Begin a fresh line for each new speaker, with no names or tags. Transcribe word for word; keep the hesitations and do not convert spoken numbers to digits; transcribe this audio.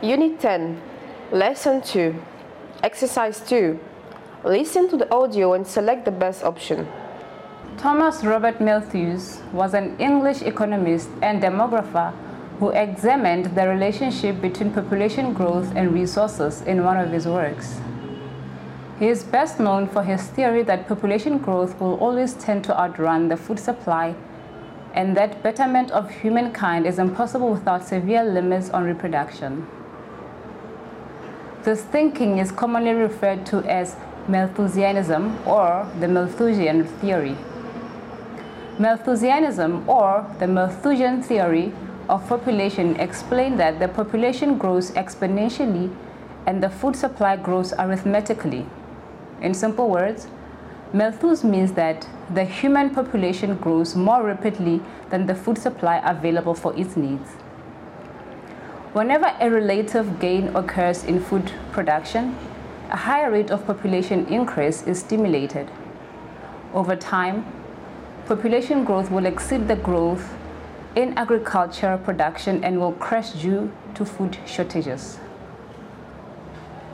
Unit ten, Lesson two, Exercise two. Listen to the audio and select the best option.
Thomas Robert Malthus was an English economist and demographer who examined the relationship between population growth and resources in one of his works. He is best known for his theory that population growth will always tend to outrun the food supply, and that betterment of humankind is impossible without severe limits on reproduction. This thinking is commonly referred to as Malthusianism or the Malthusian theory. Malthusianism or the Malthusian theory of population explained that the population grows exponentially and the food supply grows arithmetically. In simple words, Malthus means that the human population grows more rapidly than the food supply available for its needs. Whenever a relative gain occurs in food production, a higher rate of population increase is stimulated. Over time, population growth will exceed the growth in agriculture production and will crash due to food shortages.